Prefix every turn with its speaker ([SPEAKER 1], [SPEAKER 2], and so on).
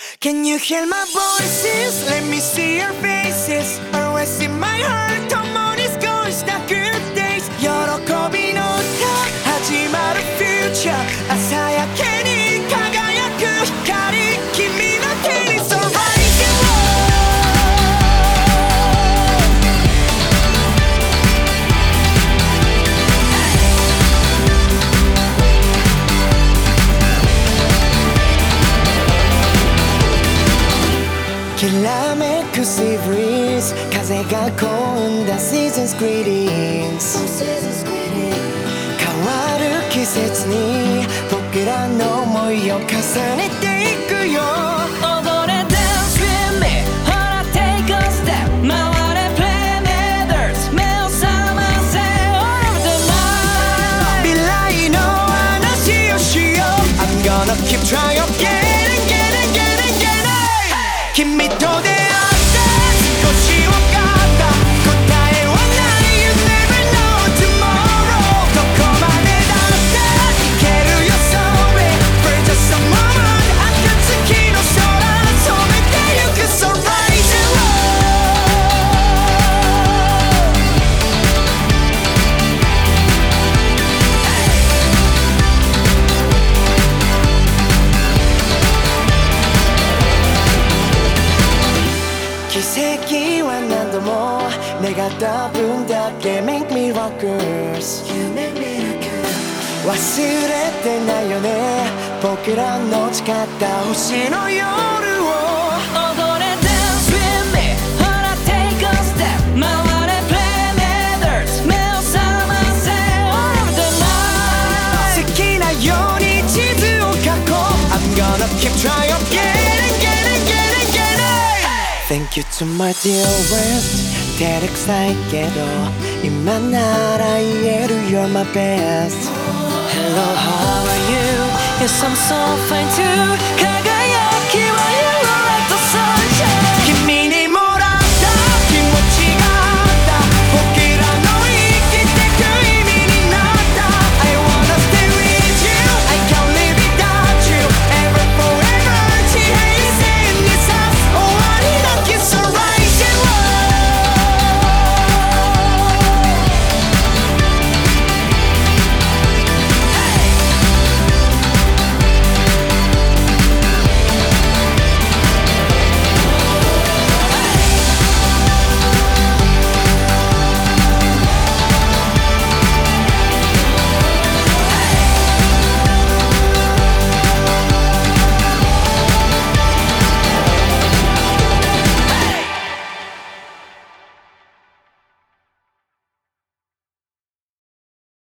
[SPEAKER 1] Can you hear my voices? Let me see your faces. Always in my heart 共に過ごした good days 喜びの歌始まる future 朝焼けに輝く光君の手に So rise and roll きらめく sea breeze 風が込んだ season's greetings 変わる季節に僕らの想いを重ねていくよ
[SPEAKER 2] 踊れ Dance with me ほら Take a step 回れ Play Matters 目を覚ませ All of the night
[SPEAKER 1] 未来の話をしよう I'm gonna keep trying again again again again 君と出会って少し分かった答えはない You never know tomorrow どこまでだっていけるよ Sorry for just a moment 暁の空染めてゆく So rise and roll 奇跡は何度も願った分だけ Make miracles 忘れてないよね僕らの誓った星の夜を
[SPEAKER 2] 踊れ Dance with me ほら Take a step 回れ Play Matters 目を覚ませ All of the night
[SPEAKER 1] 好きなように地図を書こう I'm gonna keep trying again again again again Thank you to my dearest 照れくさいけど今なら言える You're my best
[SPEAKER 2] Hello how are you Yes I'm so fine too